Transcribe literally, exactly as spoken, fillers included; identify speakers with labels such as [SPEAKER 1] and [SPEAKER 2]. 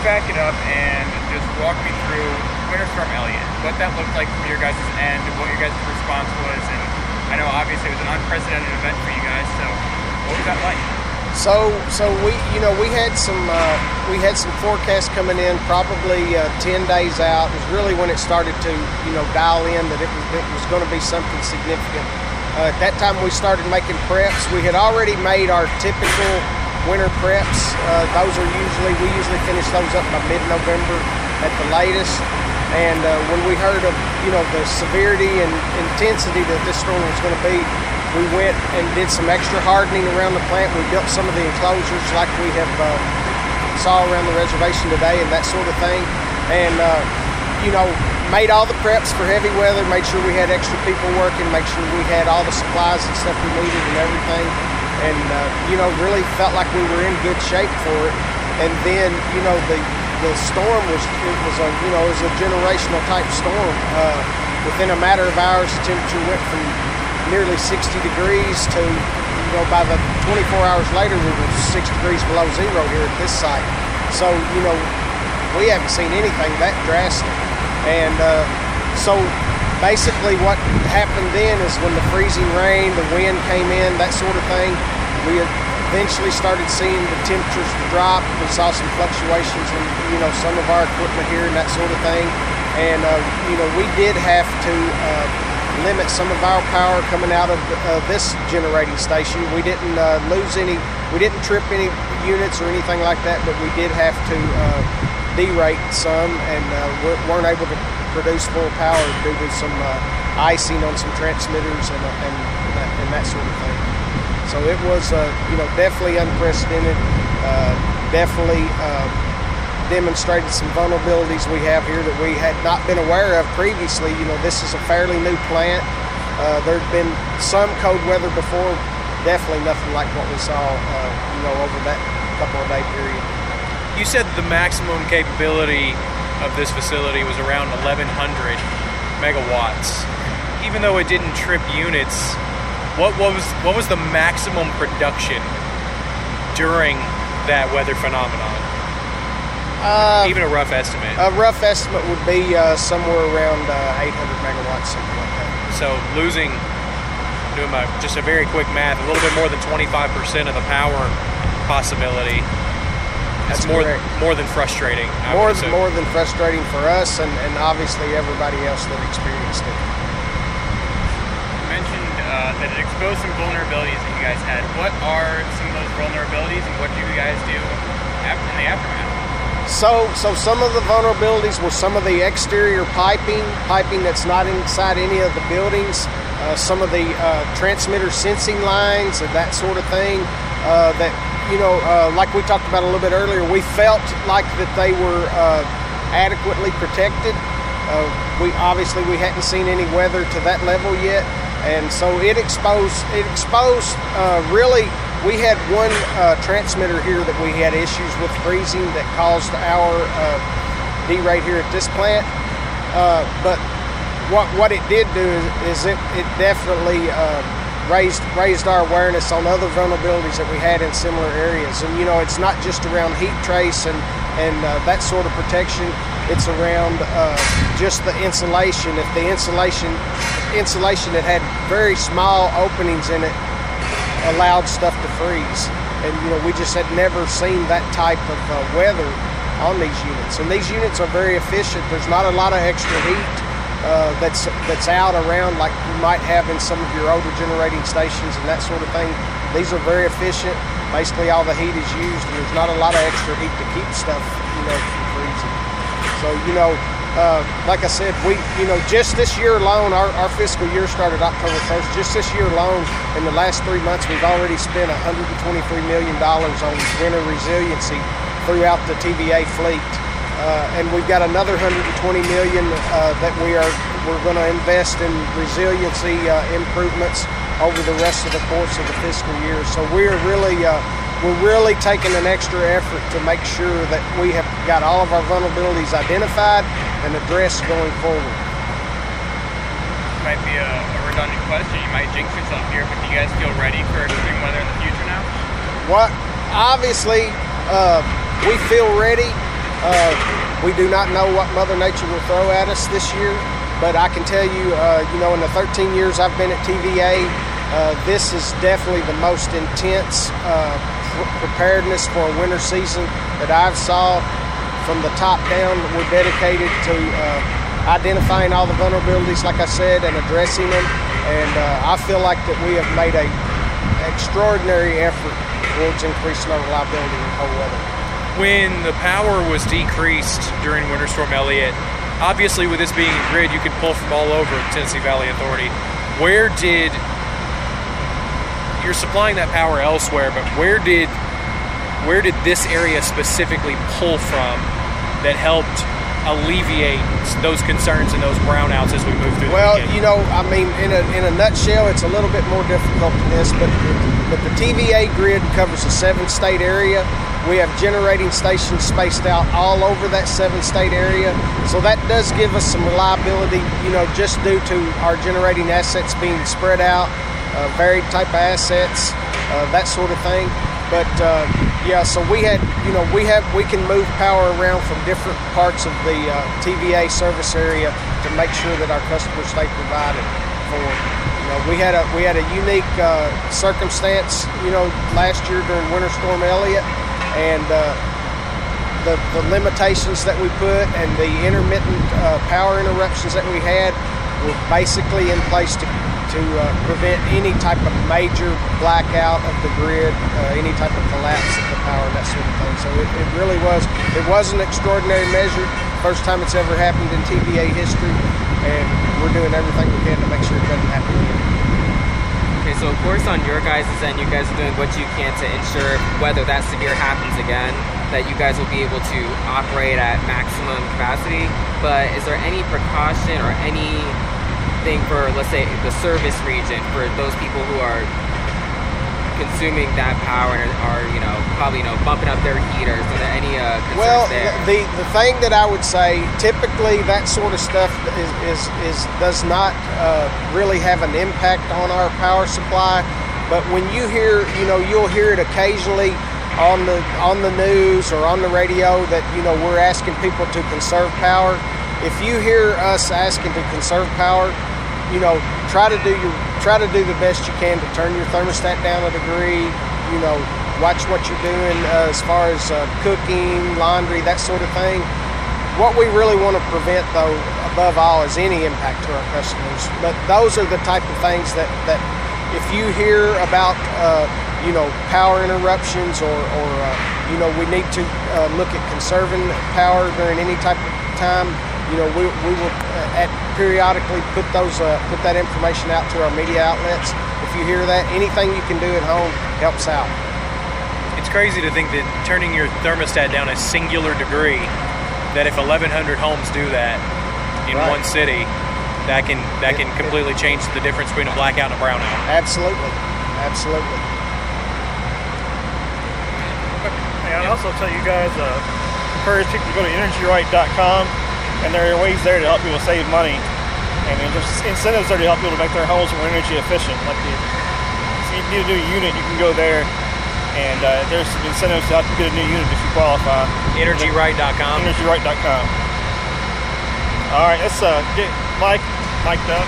[SPEAKER 1] back it up and just walk me through Winter Storm Elliott, what that looked like from your guys' end, what your guys' response was, and I know obviously it was an unprecedented event for you guys, so what was that like?
[SPEAKER 2] So, so we, you know, we had some, uh, we had some forecasts coming in, probably uh, ten days out. It was really when it started to, you know, dial in that it was, it was going to be something significant. Uh, at that time, we started making preps. We had already made our typical winter preps. Uh, those are usually, we usually finish those up by mid-November at the latest. And uh, when we heard of, you know, the severity and intensity that this storm was going to be, we went and did some extra hardening around the plant. We built some of the enclosures like we have uh, saw around the reservation today and that sort of thing. And, uh, you know, made all the preps for heavy weather, made sure we had extra people working, make sure we had all the supplies and stuff we needed and everything. And, uh, you know, really felt like we were in good shape for it. And then, you know, the the storm was, it was a, you know, it was a generational type storm. Uh, within a matter of hours, the temperature went from nearly sixty degrees to, you know, by the twenty-four hours later, we were six degrees below zero here at this site. So, you know, we haven't seen anything that drastic. And uh, so basically what happened then is when the freezing rain, the wind came in, that sort of thing, we eventually started seeing the temperatures drop. We saw some fluctuations in, you know, some of our equipment here and that sort of thing. And, uh, you know, we did have to uh, limit some of our power coming out of uh, this generating station. We didn't uh, lose any, we didn't trip any units or anything like that, but we did have to uh, derate some and uh, weren't able to produce full power due to some uh, icing on some transmitters and, and, that, and that sort of thing. So it was, uh, you know, definitely unprecedented, uh, definitely uh, demonstrated some vulnerabilities we have here that we had not been aware of previously. You know, this is a fairly new plant. Uh, there had been some cold weather before, definitely nothing like what we saw, uh, you know, over that couple of day period.
[SPEAKER 3] You said the maximum capability of this facility was around eleven hundred megawatts. Even though it didn't trip units, what, what was what was the maximum production during that weather phenomenon?
[SPEAKER 2] Uh,
[SPEAKER 3] Even a rough estimate.
[SPEAKER 2] A rough estimate would be uh, somewhere around uh, eight hundred megawatts, something like that.
[SPEAKER 3] So losing, doing my just a very quick math, a little bit more than twenty-five percent of the power possibility. That's, That's more correct. more than frustrating. I
[SPEAKER 2] more
[SPEAKER 3] would
[SPEAKER 2] more than frustrating for us and, and obviously everybody else that experienced it.
[SPEAKER 1] You mentioned uh, that it exposed some vulnerabilities that you guys had. What are some of those vulnerabilities and what do you guys do after, in the aftermath?
[SPEAKER 2] So, so some of the vulnerabilities were some of the exterior piping, piping that's not inside any of the buildings, uh, some of the uh, transmitter sensing lines and that sort of thing. Uh, that you know, uh, like we talked about a little bit earlier, we felt like that they were uh, adequately protected. Uh, we obviously we hadn't seen any weather to that level yet, and so it exposed. It exposed uh, really. We had one uh, transmitter here that we had issues with freezing that caused our uh, derate here at this plant. Uh, but what what it did do is, is it it definitely uh, raised raised our awareness on other vulnerabilities that we had in similar areas. And you know, it's not just around heat trace and and uh, that sort of protection. It's around uh, just the insulation. If the insulation insulation that had very small openings in it allowed stuff to freeze, and you know we just had never seen that type of uh, weather on these units. And these units are very efficient. There's not a lot of extra heat uh, that's that's out around like you might have in some of your older generating stations and that sort of thing. These are very efficient. Basically, all the heat is used, and there's not a lot of extra heat to keep stuff, you know, from freezing. So you know. Uh, like I said, we, you know, just this year alone, our, our fiscal year started October first. Just this year alone, in the last three months, we've already spent one hundred twenty-three million dollars on winter resiliency throughout the T V A fleet, uh, and we've got another one hundred twenty million dollars uh, that we are we're going to invest in resiliency uh, improvements over the rest of the course of the fiscal year. So we're really uh, we're really taking an extra effort to make sure that we have got all of our vulnerabilities identified and addressed going forward.
[SPEAKER 1] Might be a, a redundant question. You might jinx yourself here, but do you guys feel ready for extreme weather in the future now?
[SPEAKER 2] What? Obviously, uh, we feel ready. Uh, We do not know what Mother Nature will throw at us this year, but I can tell you, uh, you know, in the thirteen years I've been at T V A, uh, this is definitely the most intense uh, pr- preparedness for a winter season that I've saw. From the top down, we're dedicated to uh, identifying all the vulnerabilities, like I said, and addressing them. And uh, I feel like that we have made a extraordinary effort towards increasing our reliability in cold weather.
[SPEAKER 3] When the power was decreased during Winter Storm Elliott, obviously with this being a grid, you could pull from all over the Tennessee Valley Authority. Where did, you're supplying that power elsewhere, but where did where did this area specifically pull from that helped alleviate those concerns and those brownouts as we move through the
[SPEAKER 2] Well,
[SPEAKER 3] weekend?
[SPEAKER 2] you know, I mean, in a, in a nutshell, it's a little bit more difficult than this, but, but the T V A grid covers a seven-state area. We have generating stations spaced out all over that seven-state area, so that does give us some reliability, you know, just due to our generating assets being spread out, uh, varied type of assets, uh, that sort of thing. But uh, yeah, so we had, you know, we have we can move power around from different parts of the uh, T V A service area to make sure that our customers stay provided for. You know, we had a we had a unique uh, circumstance, you know, last year during Winter Storm Elliott, and uh, the the limitations that we put and the intermittent uh, power interruptions that we had were basically in place to. to uh, prevent any type of major blackout of the grid, uh, any type of collapse of the power, that sort of thing. So it, it really was, it was an extraordinary measure, first time it's ever happened in T V A history, and we're doing everything we can to make sure it doesn't happen again.
[SPEAKER 4] Okay, so of course on your guys' end, you guys are doing what you can to ensure whether that severe happens again, that you guys will be able to operate at maximum capacity, but is there any precaution or any thing for, let's say, the service region, for those people who are consuming that power and are, you know, probably, you know, bumping up their heaters? Are there any uh, concerns
[SPEAKER 2] well,
[SPEAKER 4] there?
[SPEAKER 2] the the thing that I would say, typically that sort of stuff is is, is does not uh, really have an impact on our power supply. But when you hear, you know, you'll hear it occasionally on the on the news or on the radio that, you know, we're asking people to conserve power. If you hear us asking to conserve power, you know, try to do your try to do the best you can to turn your thermostat down a degree. You know, watch what you're doing uh, as far as uh, cooking, laundry, that sort of thing. What we really want to prevent, though, above all, is any impact to our customers. But those are the type of things that, that if you hear about, uh, you know, power interruptions or, or uh, you know, we need to uh, look at conserving power during any type of time. You know, we, we will uh, at periodically put those uh, put that information out to our media outlets. If you hear that, anything you can do at home helps out.
[SPEAKER 3] It's crazy to think that turning your thermostat down a singular degree, that if eleven hundred homes do that in
[SPEAKER 2] Right.
[SPEAKER 3] one city, that can that can completely change the difference between a blackout and a brownout.
[SPEAKER 2] Absolutely, absolutely.
[SPEAKER 5] And I also tell you guys, uh, encourage people to go to energy right dot com, and there are ways there to help people save money. And there's incentives there to help people to make their homes more energy efficient. Like if you need a new unit, you can go there, and uh, there's some incentives to help you get a new unit if you qualify.
[SPEAKER 3] energy right dot com.
[SPEAKER 5] energy right dot com. All right, let's uh, get Mike mic'd up.